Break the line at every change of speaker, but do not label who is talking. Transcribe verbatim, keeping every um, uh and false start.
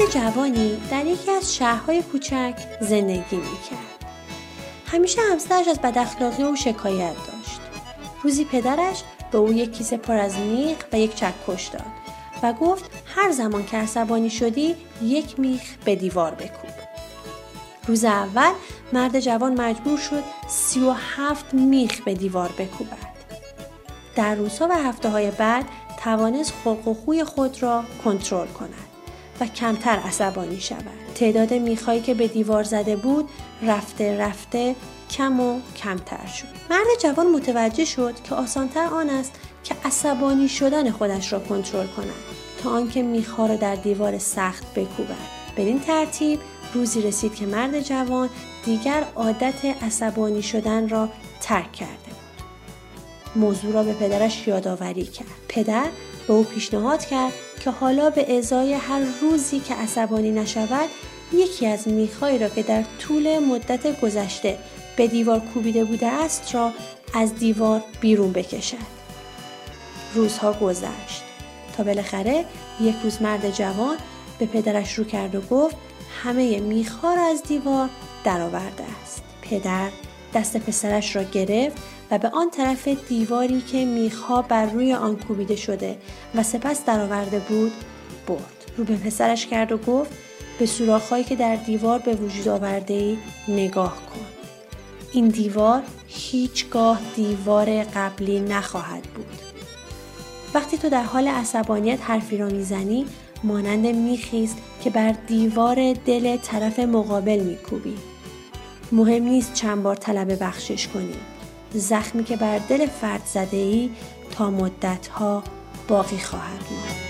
جوانی در یکی از شهرهای کوچک زندگی میکرد. همیشه همسرش از بداخلاقی او شکایت داشت. روزی پدرش به او یک کیسه پر از میخ و یک چکش داد و گفت هر زمان که عصبانی شدی یک میخ به دیوار بکوب. روز اول مرد جوان مجبور شد سی و هفت میخ به دیوار بکوبد. در روزها و هفته‌های بعد توانست خلق و خوی خود را کنترل کند و کمتر عصبانی شود. تعداد میخایی که به دیوار زده بود رفته رفته کم و کمتر شد. مرد جوان متوجه شد که آسان‌تر آن است که عصبانی شدن خودش را کنترل کند تا آنکه میخ‌ها را در دیوار سخت بکوبد. بدین ترتیب روزی رسید که مرد جوان دیگر عادت عصبانی شدن را ترک کرده بود. موضوع را به پدرش یادآوری کرد. پدر به او پیشنهاد کرد که حالا به ازای هر روزی که عصبانی نشود یکی از میخ‌هایی را که در طول مدت گذشته به دیوار کوبیده بوده است را از دیوار بیرون بکشد. روزها گذشت تا بالاخره یک روز مرد جوان به پدرش رو کرد و گفت همه میخ‌ها را از دیوار درآورده است. پدر دست پسرش را گرفت و به آن طرف دیواری که میخ‌ها بر روی آن کوبیده شده و سپس درآورده بود برد. رو به پسرش کرد و گفت به سوراخ‌هایی که در دیوار به وجود آورده‌ای نگاه کن. این دیوار هیچگاه دیوار قبلی نخواهد بود. وقتی تو در حال عصبانیت حرفی را میزنی مانند میخی است که بر دیوار دل طرف مقابل میکوبی. مهم نیست چند بار طلب بخشش کنی. زخمی که بر دل فرد زده ای تا مدت‌ها باقی خواهد ماند.